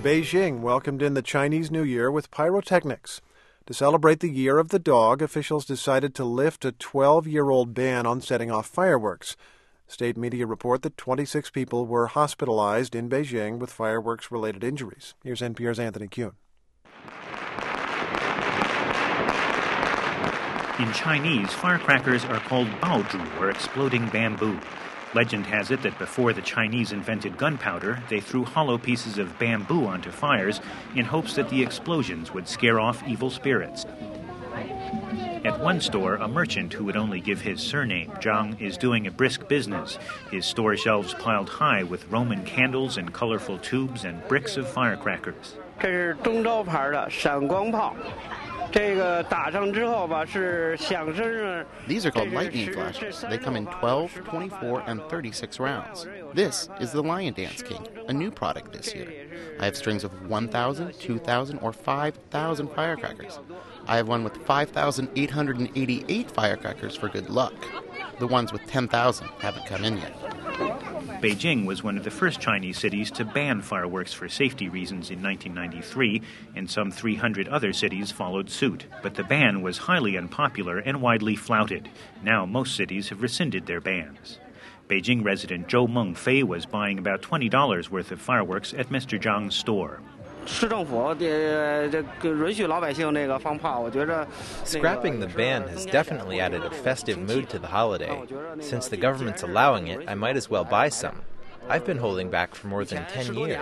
Beijing welcomed in the Chinese New Year with pyrotechnics. To celebrate the Year of the Dog, officials decided to lift a 12-year-old ban on setting off fireworks. State media report that 26 people were hospitalized in Beijing with fireworks-related injuries. Here's NPR's Anthony Kuhn. In Chinese, firecrackers are called baozhu, or exploding bamboo. Legend has it that before the Chinese invented gunpowder, they threw hollow pieces of bamboo onto fires in hopes that the explosions would scare off evil spirits. At one store, a merchant who would only give his surname, Zhang, is doing a brisk business. His store shelves piled high with Roman candles and colorful tubes and bricks of firecrackers. 这是中招牌的闪光炮。 These are called lightning flashes. They come in 12, 24, and 36 rounds. This is the Lion Dance King, a new product this year. I have strings of 1,000, 2,000, or 5,000 firecrackers. I have one with 5,888 firecrackers for good luck. The ones with 10,000 haven't come in yet. Beijing was one of the first Chinese cities to ban fireworks for safety reasons in 1993, and some 300 other cities followed suit. But the ban was highly unpopular and widely flouted. Now most cities have rescinded their bans. Beijing resident Zhou Mengfei was buying about $20 worth of fireworks at Mr. Zhang's store. Scrapping the ban has definitely added a festive mood to the holiday. Since the government's allowing it, I might as well buy some. I've been holding back for more than 10 years.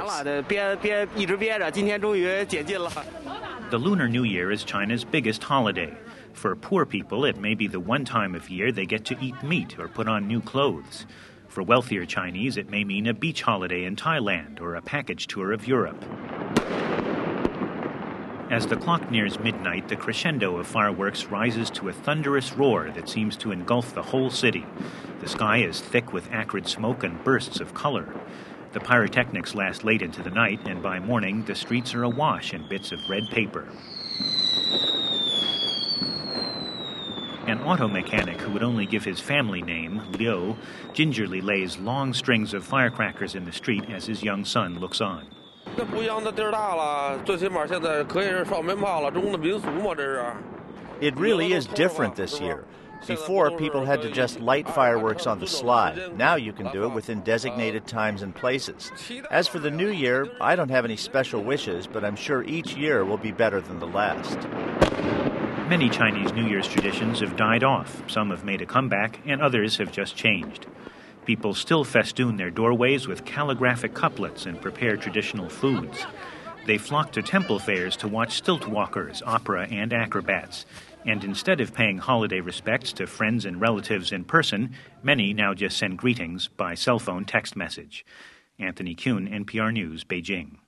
The Lunar New Year is China's biggest holiday. For poor people, it may be the one time of year they get to eat meat or put on new clothes. For wealthier Chinese, it may mean a beach holiday in Thailand or a package tour of Europe. As the clock nears midnight, the crescendo of fireworks rises to a thunderous roar that seems to engulf the whole city. The sky is thick with acrid smoke and bursts of color. The pyrotechnics last late into the night, and by morning, the streets are awash in bits of red paper. An auto mechanic who would only give his family name, Liu, gingerly lays long strings of firecrackers in the street as his young son looks on. It really is different this year. Before, people had to just light fireworks on the sly. Now you can do it within designated times and places. As for the new year, I don't have any special wishes, but I'm sure each year will be better than the last. Many Chinese New Year's traditions have died off. Some have made a comeback, and others have just changed. People still festoon their doorways with calligraphic couplets and prepare traditional foods. They flock to temple fairs to watch stilt walkers, opera, and acrobats. And instead of paying holiday respects to friends and relatives in person, many now just send greetings by cell phone text message. Anthony Kuhn, NPR News, Beijing.